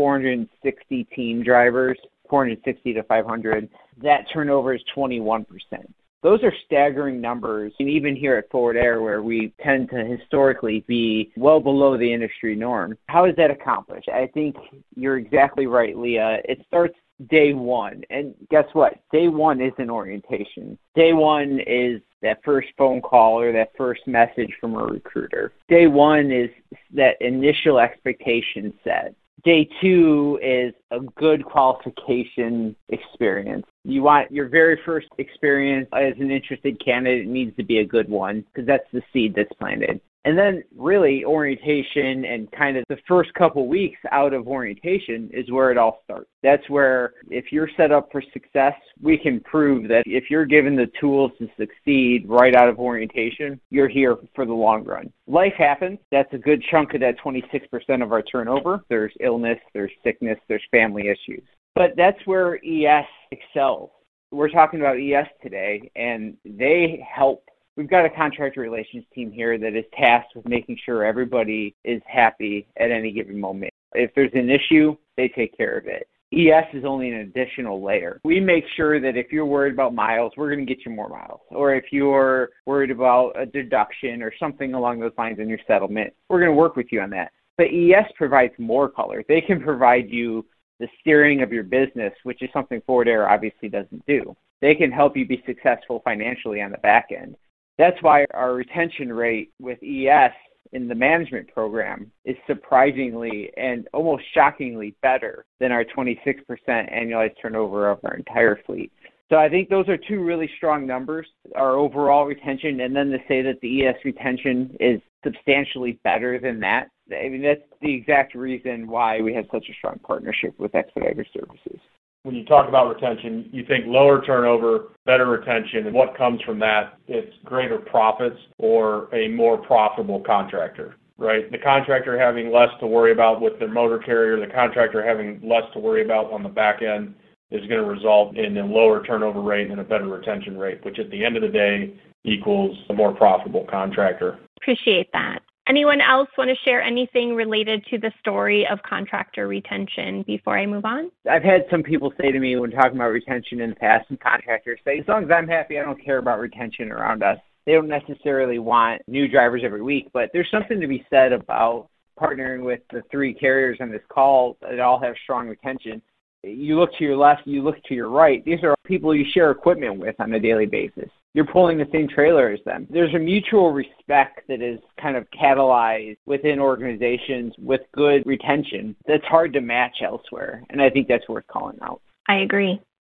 460 team drivers, 460 to 500. That turnover is 21%. Those are staggering numbers, and even here at Forward Air, where we tend to historically be well below the industry norm. How is that accomplished? I think you're exactly right, Leah. It starts day one, and guess what? Day one isn't orientation. Day one is that first phone call or that first message from a recruiter. Day one is that initial expectation set. Day two is a good qualification experience. You want your very first experience as an interested candidate needs to be a good one because that's the seed that's planted. And then really orientation and kind of the first couple weeks out of orientation is where it all starts. That's where if you're set up for success, we can prove that if you're given the tools to succeed right out of orientation, you're here for the long run. Life happens. That's a good chunk of that 26% of our turnover. There's illness, there's sickness, there's family issues. But that's where ES excels. We're talking about ES today, and they help. We've got a contractor relations team here that is tasked with making sure everybody is happy at any given moment. If there's an issue, they take care of it. ES is only an additional layer. We make sure that if you're worried about miles, we're going to get you more miles. Or if you're worried about a deduction or something along those lines in your settlement, we're going to work with you on that. But ES provides more color. They can provide you the steering of your business, which is something Forward Air obviously doesn't do. They can help you be successful financially on the back end. That's why our retention rate with ES in the management program is surprisingly and almost shockingly better than our 26% annualized turnover of our entire fleet. So I think those are two really strong numbers, our overall retention, and then to say that the ES retention is substantially better than that. I mean, that's the exact reason why we have such a strong partnership with Expediter Services. When you talk about retention, you think lower turnover, better retention, and what comes from that? It's greater profits or a more profitable contractor, right? The contractor having less to worry about with their motor carrier, the contractor having less to worry about on the back end is going to result in a lower turnover rate and a better retention rate, which at the end of the day equals a more profitable contractor. Appreciate that. Anyone else want to share anything related to the story of contractor retention before I move on? I've had some people say to me when talking about retention in the past, some contractors say, as long as I'm happy, I don't care about retention around us. They don't necessarily want new drivers every week, but there's something to be said about partnering with the three carriers on this call that all have strong retention. You look to your left, you look to your right. These are people you share equipment with on a daily basis. You're pulling the same trailer as them. There's a mutual respect that is kind of catalyzed within organizations with good retention that's hard to match elsewhere, and I think that's worth calling out. I agree.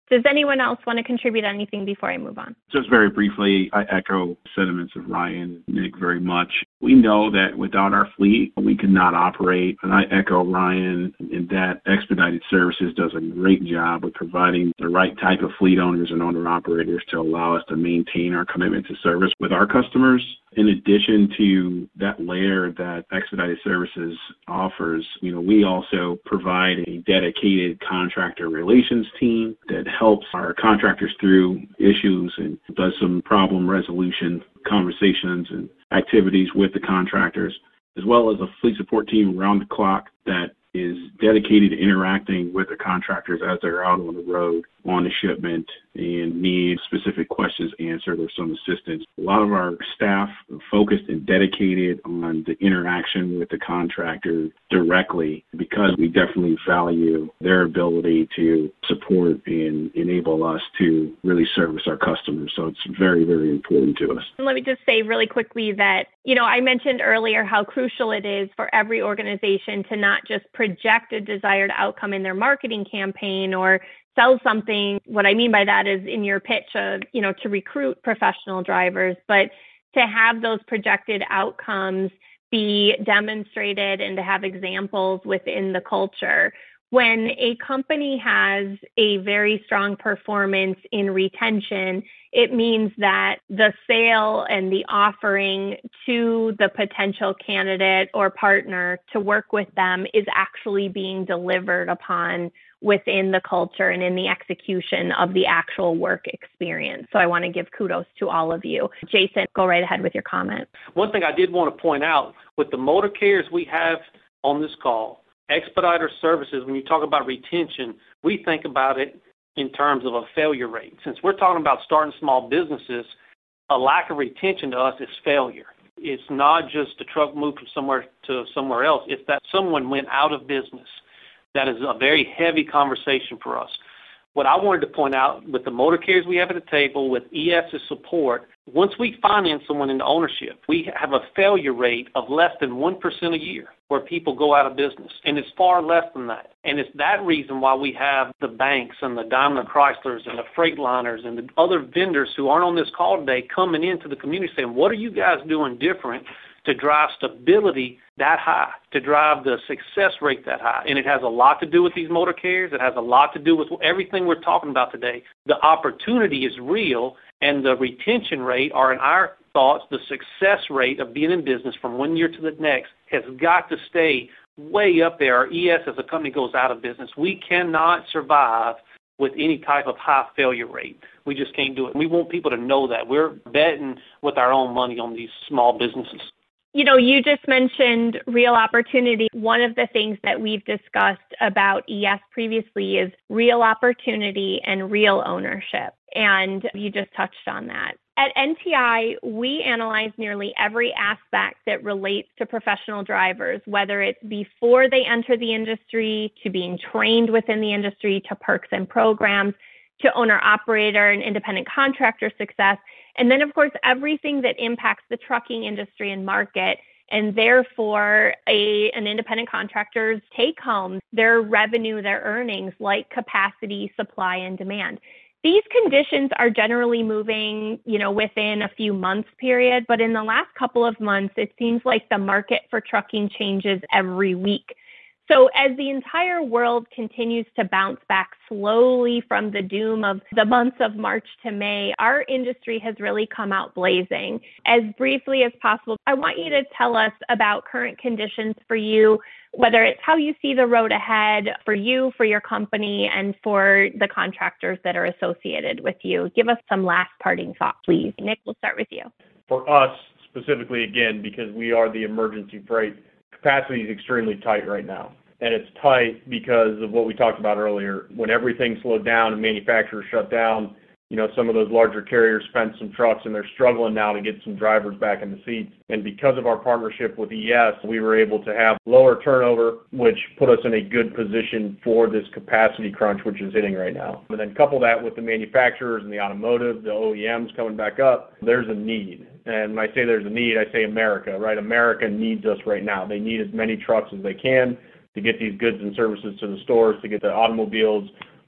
Does anyone else want to contribute anything before I move on? Just very briefly, I echo sentiments of Ryan and Nick very much. We know that without our fleet, we could not operate. And I echo Ryan in that Expedited Services does a great job with providing the right type of fleet owners and owner-operators to allow us to maintain our commitment to service with our customers. In addition to that layer that Expedited Services offers, we also provide a dedicated contractor relations team that helps our contractors through issues and does some problem resolution conversations and activities with the contractors, as well as a fleet support team around the clock that is dedicated to interacting with the contractors as they're out on the road on a shipment and need specific questions answered or some assistance. A lot of our staff are focused and dedicated on the interaction with the contractor directly because we definitely value their ability to support and enable us to really service our customers. So it's very, very important to us. Let me just say really quickly that, I mentioned earlier how crucial it is for every organization to not just project a desired outcome in their marketing campaign or sell something. What I mean by that is in your pitch, to recruit professional drivers, but to have those projected outcomes be demonstrated and to have examples within the culture. When a company has a very strong performance in retention, it means that the sale and the offering to the potential candidate or partner to work with them is actually being delivered upon within the culture and in the execution of the actual work experience. So I want to give kudos to all of you. Jason, go right ahead with your comment. One thing I did want to point out, with the motor carriers we have on this call, Expediter Services, when you talk about retention, we think about it in terms of a failure rate. Since we're talking about starting small businesses, a lack of retention to us is failure. It's not just the truck moved from somewhere to somewhere else. It's that someone went out of business. That is a very heavy conversation for us. What I wanted to point out with the motor carriers we have at the table, with ES's support, once we finance someone into ownership, we have a failure rate of less than 1% a year where people go out of business. And it's far less than that. And it's that reason why we have the banks and the Daimler Chryslers and the Freightliners and the other vendors who aren't on this call today coming into the community saying, what are you guys doing different to drive stability that high, to drive the success rate that high? And it has a lot to do with these motor carriers. It has a lot to do with everything we're talking about today. The opportunity is real, and the retention rate, or in our thoughts, the success rate of being in business from one year to the next has got to stay way up there. Our ES as a company goes out of business. We cannot survive with any type of high failure rate. We just can't do it. We want people to know that. We're betting with our own money on these small businesses. You just mentioned real opportunity. One of the things that we've discussed about ES previously is real opportunity and real ownership. And you just touched on that. At NTI, we analyze nearly every aspect that relates to professional drivers, whether it's before they enter the industry, to being trained within the industry, to perks and programs, to owner-operator and independent contractor success, and then, of course, everything that impacts the trucking industry and market, and therefore an independent contractor's take-home, their revenue, their earnings, like capacity, supply, and demand. These conditions are generally moving, within a few months period, but in the last couple of months, it seems like the market for trucking changes every week. So as the entire world continues to bounce back slowly from the doom of the months of March to May, our industry has really come out blazing. As briefly as possible, I want you to tell us about current conditions for you, whether it's how you see the road ahead for you, for your company, and for the contractors that are associated with you. Give us some last parting thoughts, please. Nick, we'll start with you. For us specifically, again, because we are the emergency freight, capacity is extremely tight right now. And it's tight because of what we talked about earlier. When everything slowed down and manufacturers shut down, some of those larger carriers spent some trucks and they're struggling now to get some drivers back in the seats. And because of our partnership with ES, we were able to have lower turnover, which put us in a good position for this capacity crunch, which is hitting right now. And then couple that with the manufacturers and the automotive, the OEMs coming back up, there's a need. And when I say there's a need, I say America, right? America needs us right now. They need as many trucks as they can to get these goods and services to the stores, to get the automobiles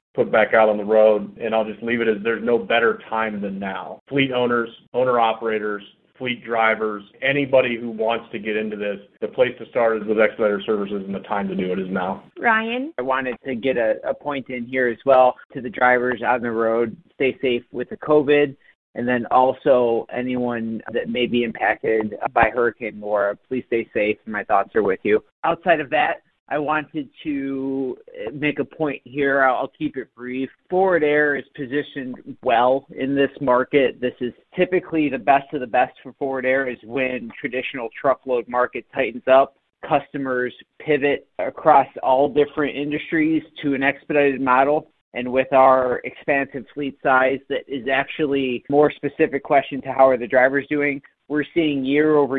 put back out on the road, and I'll just leave it as there's no better time than now. Fleet owners, owner-operators, fleet drivers, anybody who wants to get into this, the place to start is with Expediter Services, and the time to do it is now. Ryan? I wanted to get a point in here as well to the drivers on the road. Stay safe with the COVID. And then also anyone that may be impacted by Hurricane Laura, please stay safe. My thoughts are with you. Outside of that, I wanted to make a point here. I'll keep it brief. Forward Air is positioned well in this market. This is typically the best of the best for Forward Air is when traditional truckload market tightens up. Customers pivot across all different industries to an expedited model. And with our expansive fleet size that is actually more specific question to how are the drivers doing, we're seeing year over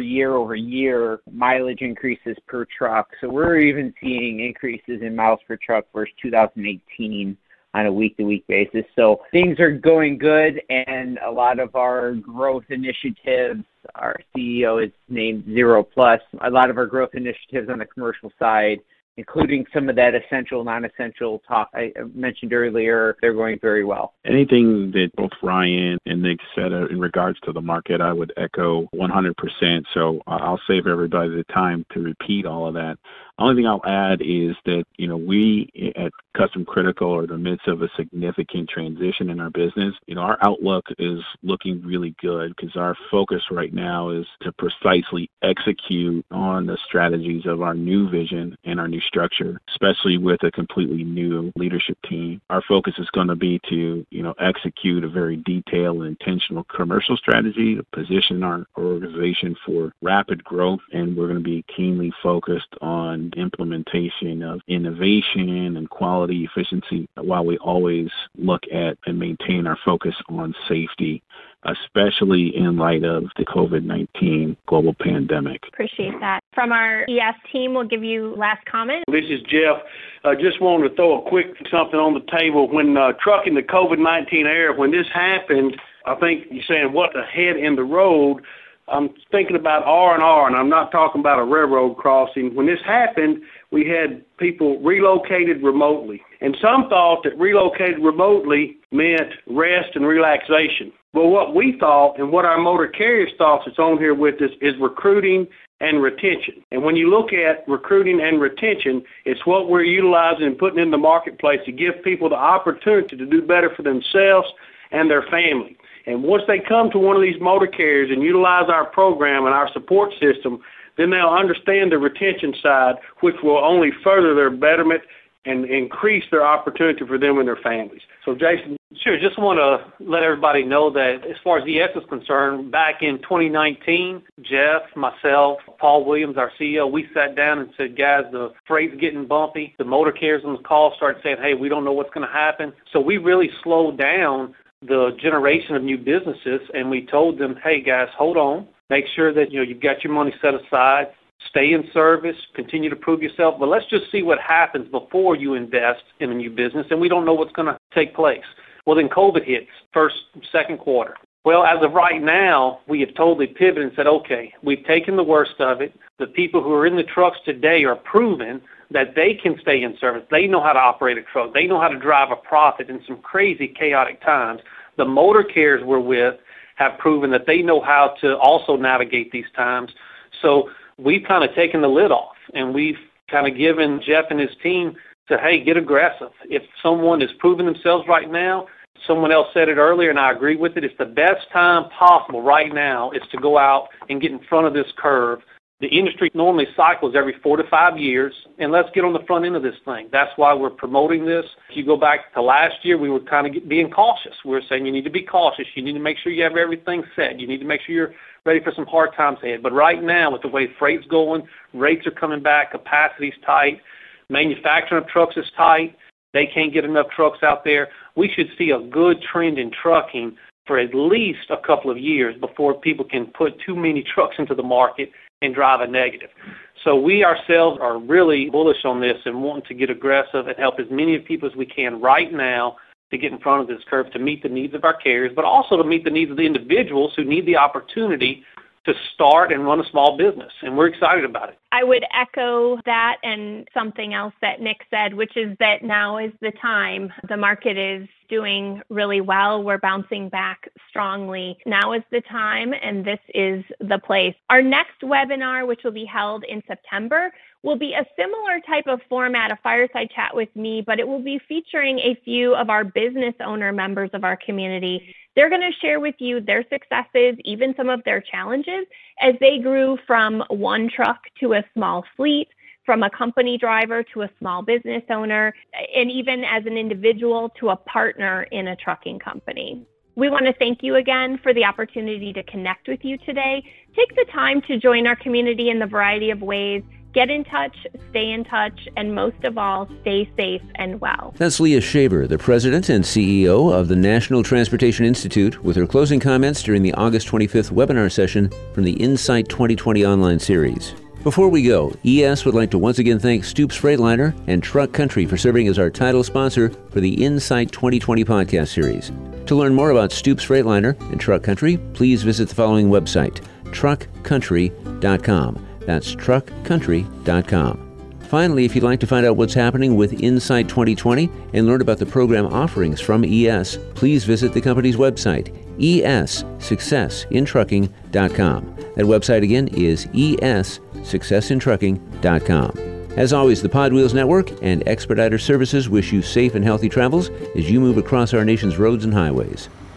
year mileage increases per truck. So we're even seeing increases in miles per truck versus 2018 on a week-to-week basis. So things are going good, and a lot of our growth initiatives, our CEO is named Zero Plus, a lot of our growth initiatives on the commercial side, including some of that essential, non-essential talk I mentioned earlier, they're going very well. Anything that both Ryan and Nick said in regards to the market, I would echo 100%. So I'll save everybody the time to repeat all of that. Only thing I'll add is that, we at Custom Critical are in the midst of a significant transition in our business. Our outlook is looking really good because our focus right now is to precisely execute on the strategies of our new vision and our new structure, especially with a completely new leadership team. Our focus is going to be to, execute a very detailed and intentional commercial strategy to position our organization for rapid growth. And we're going to be keenly focused on implementation of innovation and quality efficiency while we always look at and maintain our focus on safety, especially in light of the COVID-19 global pandemic. Appreciate that. From our ES team, we'll give you last comment. This is Jeff. I just wanted to throw a quick something on the table. When trucking the COVID-19 era, when this happened, I think you're saying what ahead in the road. I'm thinking about R&R, and I'm not talking about a railroad crossing. When this happened, we had people relocated remotely. And some thought that relocated remotely meant rest and relaxation. But what we thought and what our motor carriers thought that's on here with us is recruiting and retention. And when you look at recruiting and retention, it's what we're utilizing and putting in the marketplace to give people the opportunity to do better for themselves and their family. And once they come to one of these motor carriers and utilize our program and our support system, then they'll understand the retention side, which will only further their betterment and increase their opportunity for them and their families. So, Jason? Sure. Just want to let everybody know that as far as ES is concerned, back in 2019, Jeff, myself, Paul Williams, our CEO, we sat down and said, guys, the freight's getting bumpy. The motor carriers on the call started saying, hey, we don't know what's going to happen. So we really slowed down the generation of new businesses, and we told them, hey, guys, hold on. Make sure that you've got your money set aside. Stay in service, continue to prove yourself, but let's just see what happens before you invest in a new business, and we don't know what's going to take place. Well, then COVID hits, second quarter. Well, as of right now, we have totally pivoted and said, okay, we've taken the worst of it. The people who are in the trucks today are proven that they can stay in service. They know how to operate a truck. They know how to drive a profit in some crazy, chaotic times. The motor carriers we're with have proven that they know how to also navigate these times. So we've kind of taken the lid off, and we've kind of given Jeff and his team to, hey, get aggressive. If someone is proving themselves right now, someone else said it earlier, and I agree with it, it's the best time possible right now is to go out and get in front of this curve. The industry normally cycles every 4 to 5 years, and let's get on the front end of this thing. That's why we're promoting this. If you go back to last year, we were kind of being cautious. We were saying you need to be cautious. You need to make sure you have everything set. You need to make sure you're ready for some hard times ahead. But right now, with the way freight's going, rates are coming back, capacity's tight, manufacturing of trucks is tight, they can't get enough trucks out there. We should see a good trend in trucking for at least a couple of years before people can put too many trucks into the market and drive a negative. So we ourselves are really bullish on this and wanting to get aggressive and help as many people as we can right now to get in front of this curve to meet the needs of our carriers, but also to meet the needs of the individuals who need the opportunity to start and run a small business, and we're excited about it. I would echo that and something else that Nick said, which is that now is the time. The market is doing really well. We're bouncing back strongly. Now is the time, and this is the place. Our next webinar, which will be held in September, will be a similar type of format, a fireside chat with me, but it will be featuring a few of our business owner members of our community. They're going to share with you their successes, even some of their challenges, as they grew from one truck to a small fleet, from a company driver to a small business owner, and even as an individual to a partner in a trucking company. We want to thank you again for the opportunity to connect with you today. Take the time to join our community in the variety of ways. Get in touch, stay in touch, and most of all, stay safe and well. That's Leah Shaver, the President and CEO of the National Transportation Institute, with her closing comments during the August 25th webinar session from the Insight 2020 online series. Before we go, ES would like to once again thank Stoops Freightliner and Truck Country for serving as our title sponsor for the Insight 2020 podcast series. To learn more about Stoops Freightliner and Truck Country, please visit the following website, truckcountry.com. That's truckcountry.com. Finally, if you'd like to find out what's happening with Insight 2020 and learn about the program offerings from ES, please visit the company's website, essuccessintrucking.com. That website again is essuccessintrucking.com. As always, the Pod Wheels Network and Expediter Services wish you safe and healthy travels as you move across our nation's roads and highways.